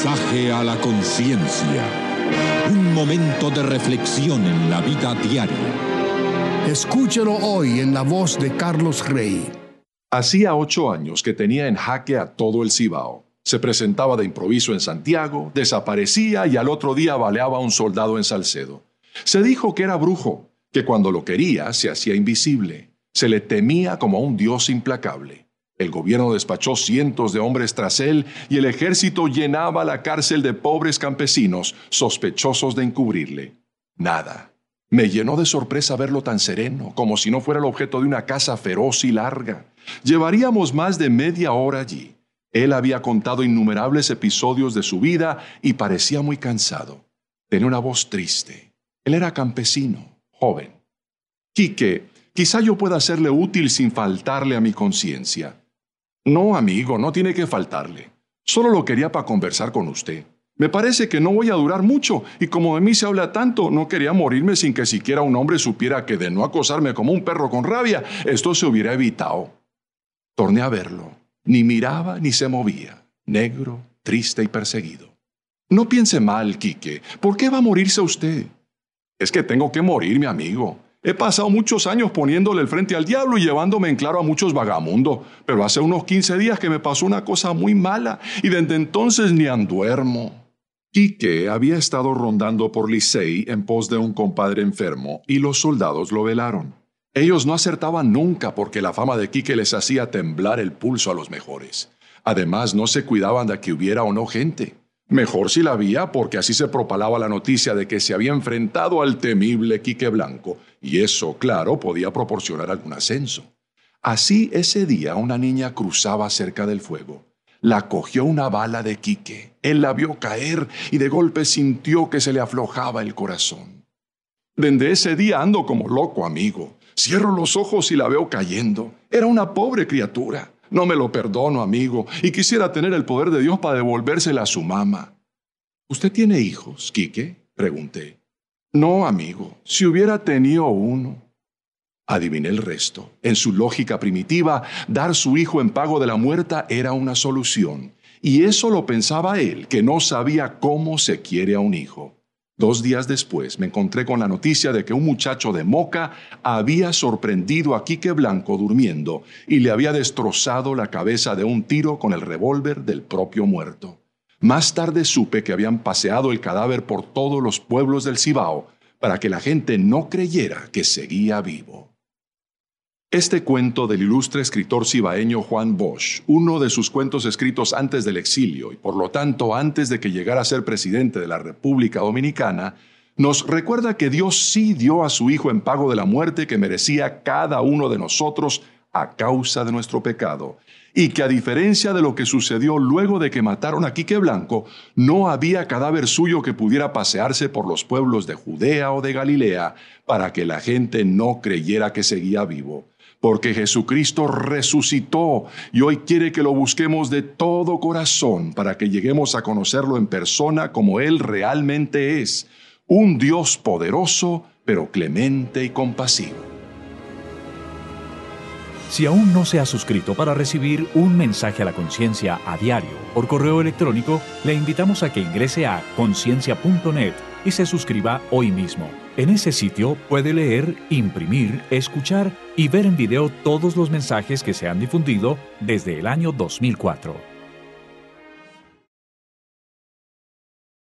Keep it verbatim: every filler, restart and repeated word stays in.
Mensaje a la conciencia. Un momento de reflexión en la vida diaria. Escúchelo hoy en la voz de Carlos Rey. Hacía ocho años que tenía en jaque a todo el Cibao. Se presentaba de improviso en Santiago, desaparecía y al otro día baleaba a un soldado en Salcedo. Se dijo que era brujo, que cuando lo quería se hacía invisible. Se le temía como a un dios implacable. El gobierno despachó cientos de hombres tras él y el ejército llenaba la cárcel de pobres campesinos sospechosos de encubrirle. Nada. Me llenó de sorpresa verlo tan sereno, como si no fuera el objeto de una caza feroz y larga. Llevaríamos más de media hora allí. Él había contado innumerables episodios de su vida y parecía muy cansado. Tenía una voz triste. Él era campesino, joven. Quique, quizá yo pueda serle útil sin faltarle a mi conciencia. No, amigo, no tiene que faltarle. Solo lo quería para conversar con usted. Me parece que no voy a durar mucho, y como de mí se habla tanto, no quería morirme sin que siquiera un hombre supiera que de no acosarme como un perro con rabia, esto se hubiera evitado. Torné a verlo. Ni miraba ni se movía. Negro, triste y perseguido. No piense mal, Quique. ¿Por qué va a morirse usted? Es que tengo que morir, mi amigo. He pasado muchos años poniéndole el frente al diablo y llevándome en claro a muchos vagamundos, pero hace unos quince días que me pasó una cosa muy mala y desde entonces ni anduermo. Quique había estado rondando por Licey en pos de un compadre enfermo y los soldados lo velaron. Ellos no acertaban nunca porque la fama de Quique les hacía temblar el pulso a los mejores. Además, no se cuidaban de que hubiera o no gente. Mejor si la había, porque así se propalaba la noticia de que se había enfrentado al temible Quique Blanco, y eso, claro, podía proporcionar algún ascenso. Así, ese día, una niña cruzaba cerca del fuego. La cogió una bala de Quique. Él la vio caer y de golpe sintió que se le aflojaba el corazón. Desde ese día ando como loco, amigo. Cierro los ojos y la veo cayendo. Era una pobre criatura. No me lo perdono, amigo, y quisiera tener el poder de Dios para devolvérsela a su mamá. ¿Usted tiene hijos, Quique?, pregunté. No, amigo, si hubiera tenido uno. Adiviné el resto. En su lógica primitiva, dar su hijo en pago de la muerta era una solución. Y eso lo pensaba él, que no sabía cómo se quiere a un hijo. Dos días después me encontré con la noticia de que un muchacho de Moca había sorprendido a Quique Blanco durmiendo y le había destrozado la cabeza de un tiro con el revólver del propio muerto. Más tarde supe que habían paseado el cadáver por todos los pueblos del Cibao para que la gente no creyera que seguía vivo. Este cuento del ilustre escritor cibaeño Juan Bosch, uno de sus cuentos escritos antes del exilio y por lo tanto antes de que llegara a ser presidente de la República Dominicana, nos recuerda que Dios sí dio a su Hijo en pago de la muerte que merecía cada uno de nosotros a causa de nuestro pecado, y que a diferencia de lo que sucedió luego de que mataron a Quique Blanco, no había cadáver suyo que pudiera pasearse por los pueblos de Judea o de Galilea para que la gente no creyera que seguía vivo. Porque Jesucristo resucitó y hoy quiere que lo busquemos de todo corazón para que lleguemos a conocerlo en persona como Él realmente es, un Dios poderoso, pero clemente y compasivo. Si aún no se ha suscrito para recibir un mensaje a la conciencia a diario por correo electrónico, le invitamos a que ingrese a conciencia punto net y se suscriba hoy mismo. En ese sitio puede leer, imprimir, escuchar y ver en video todos los mensajes que se han difundido desde el año dos mil cuatro.